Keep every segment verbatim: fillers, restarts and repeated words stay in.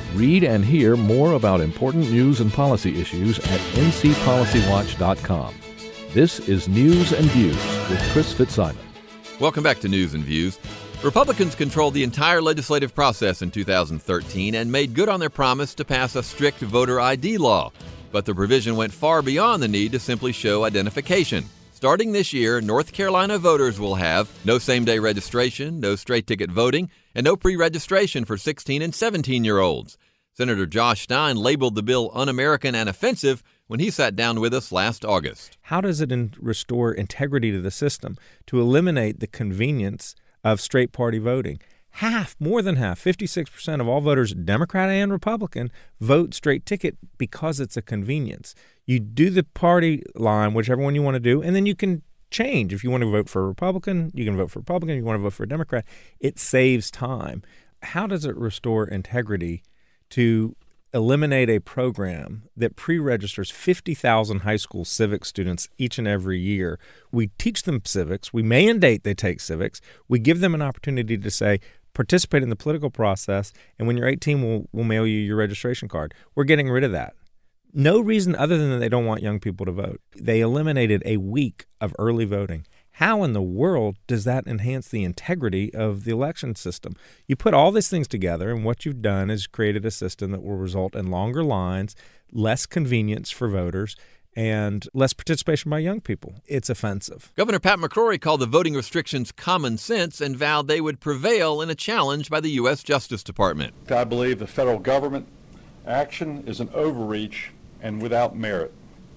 Read and hear more about important news and policy issues at n c policy watch dot com. This is News and Views with Chris Fitzsimon. Welcome back to News and Views. Republicans controlled the entire legislative process in two thousand thirteen and made good on their promise to pass a strict voter I D law. But the provision went far beyond the need to simply show identification. Starting this year, North Carolina voters will have no same-day registration, no straight-ticket voting, and no pre-registration for sixteen and seventeen-year-olds. Senator Josh Stein labeled the bill un-American and offensive when he sat down with us last August. How does it in- restore integrity to the system to eliminate the convenience of straight-party voting? Half, more than half, fifty-six percent of all voters, Democrat and Republican, vote straight ticket because it's a convenience. You do the party line, whichever one you want to do, and then you can change. If you want to vote for a Republican, you can vote for a Republican. If you want to vote for a Democrat, it saves time. How does it restore integrity to eliminate a program that pre-registers fifty thousand high school civics students each and every year? We teach them civics. We mandate they take civics. We give them an opportunity to say, participate in the political process, and when you're eighteen, we'll, we'll mail you your registration card. We're getting rid of that. No reason other than that they don't want young people to vote. They eliminated a week of early voting. How in the world does that enhance the integrity of the election system? You put all these things together, and what you've done is created a system that will result in longer lines, less convenience for voters, and less participation by young people. It's offensive. Governor Pat McCrory called the voting restrictions common sense and vowed they would prevail in a challenge by the U S Justice Department. I believe the federal government action is an overreach and without merit.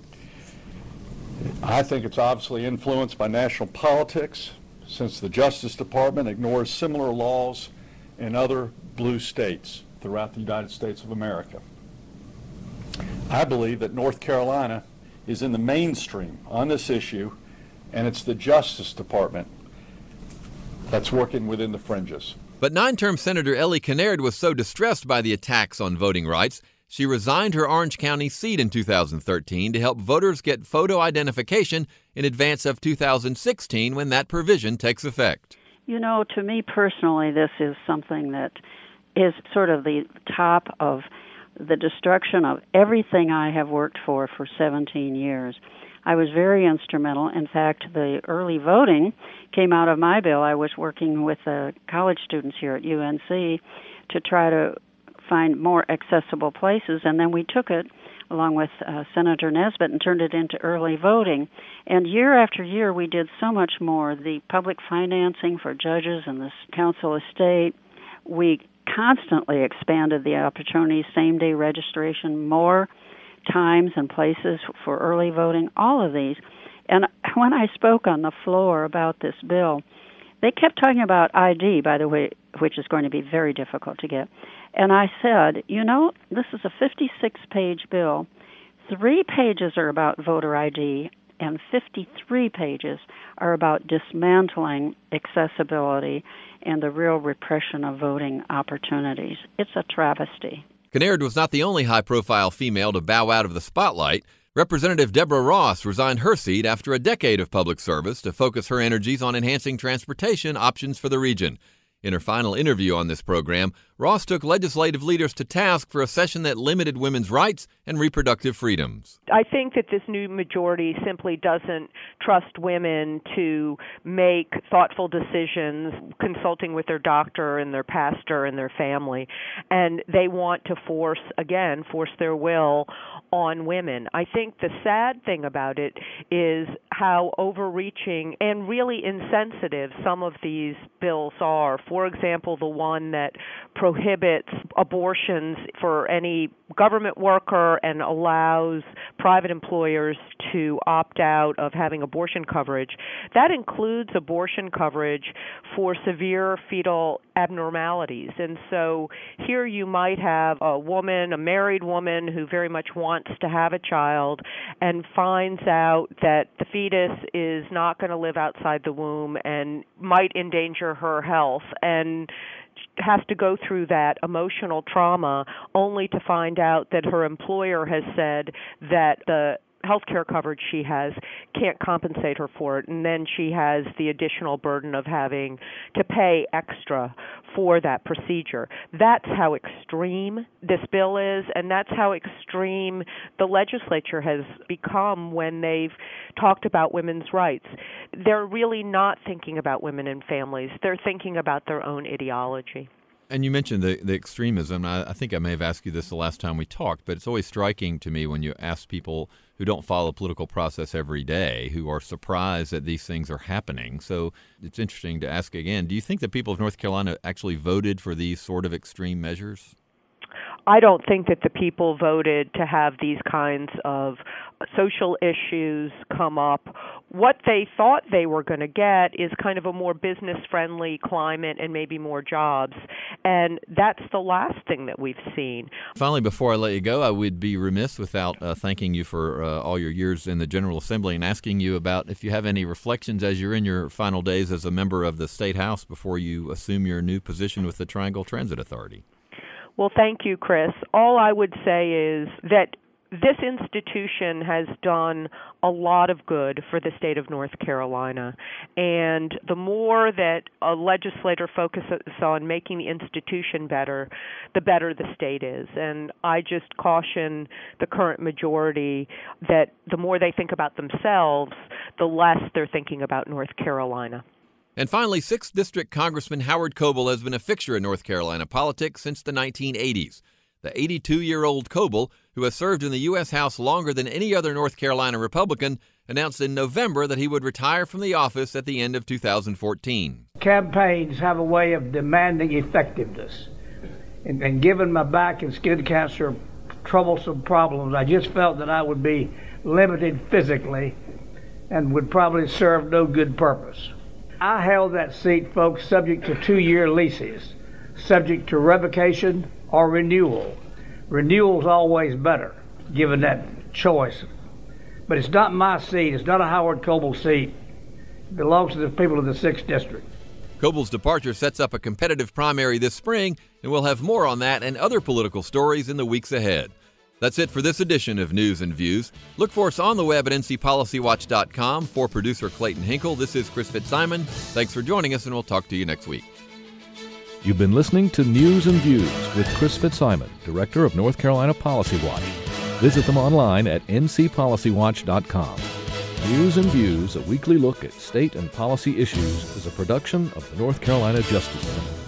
I think it's obviously influenced by national politics, since the Justice Department ignores similar laws in other blue states throughout the United States of America. I believe that North Carolina is in the mainstream on this issue, and it's the Justice Department that's working within the fringes. But nine-term Senator Ellie Kinnaird was so distressed by the attacks on voting rights, she resigned her Orange County seat in two thousand thirteen to help voters get photo identification in advance of two thousand sixteen when that provision takes effect. You know, to me personally, this is something that is sort of the top of the destruction of everything I have worked for for seventeen years. I was very instrumental. In fact, the early voting came out of my bill. I was working with uh, college students here at U N C to try to find more accessible places, and then we took it along with uh, Senator Nesbitt and turned it into early voting. And year after year, we did so much more. The public financing for judges and the council of state, we constantly expanded the opportunities, same-day registration, more times and places for early voting, all of these. And when I spoke on the floor about this bill, they kept talking about I D, by the way, which is going to be very difficult to get. And I said, you know, this is a fifty-six page bill. Three pages are about voter I D, and fifty-three pages are about dismantling accessibility and the real repression of voting opportunities. It's a travesty. Kinnaird was not the only high-profile female to bow out of the spotlight. Representative Deborah Ross resigned her seat after a decade of public service to focus her energies on enhancing transportation options for the region. In her final interview on this program, Ross took legislative leaders to task for a session that limited women's rights and reproductive freedoms. I think that this new majority simply doesn't trust women to make thoughtful decisions, consulting with their doctor and their pastor and their family. And they want to force, again, force their will on women. I think the sad thing about it is how overreaching and really insensitive some of these bills are. For example, the one that prohibits abortions for any government worker and allows private employers to opt out of having abortion coverage. That includes abortion coverage for severe fetal abnormalities. And so here you might have a woman, a married woman who very much wants to have a child and finds out that the fetus is not going to live outside the womb and might endanger her health, and has to go through that emotional trauma only to find out that her employer has said that the health care coverage she has can't compensate her for it, and then she has the additional burden of having to pay extra for that procedure. That's how extreme extreme this bill is, and that's how extreme the legislature has become when they've talked about women's rights. They're really not thinking about women and families. They're thinking about their own ideology. And you mentioned the, the extremism. I, I think I may have asked you this the last time we talked, but it's always striking to me when you ask people who don't follow the political process every day, who are surprised that these things are happening. So it's interesting to ask again, do you think the people of North Carolina actually voted for these sort of extreme measures? I don't think that the people voted to have these kinds of social issues come up. What they thought they were going to get is kind of a more business-friendly climate and maybe more jobs, and that's the last thing that we've seen. Finally, before I let you go, I would be remiss without uh, thanking you for uh, all your years in the General Assembly and asking you about if you have any reflections as you're in your final days as a member of the State House before you assume your new position with the Triangle Transit Authority. Well, thank you, Chris. All I would say is that this institution has done a lot of good for the state of North Carolina, and the more that a legislator focuses on making the institution better, the better the state is. And I just caution the current majority that the more they think about themselves, the less they're thinking about North Carolina. And finally, sixth District Congressman Howard Coble has been a fixture in North Carolina politics since the nineteen eighties. The eighty-two-year-old Coble, who has served in the U S House longer than any other North Carolina Republican, announced in November that he would retire from the office at the end of two thousand fourteen. Campaigns have a way of demanding effectiveness. And, and given my back and skin cancer troublesome problems, I just felt that I would be limited physically and would probably serve no good purpose. I held that seat, folks, subject to two-year leases, subject to revocation or renewal. Renewal's always better, given that choice. But it's not my seat. It's not a Howard Coble seat. It belongs to the people of the sixth District. Coble's departure sets up a competitive primary this spring, and we'll have more on that and other political stories in the weeks ahead. That's it for this edition of News and Views. Look for us on the web at N C Policy Watch dot com. For producer Clayton Hinkle, this is Chris Fitzsimon. Thanks for joining us, and we'll talk to you next week. You've been listening to News and Views with Chris Fitzsimon, Director of North Carolina Policy Watch. Visit them online at N C Policy Watch dot com. News and Views, a weekly look at state and policy issues, is a production of the North Carolina Justice Center.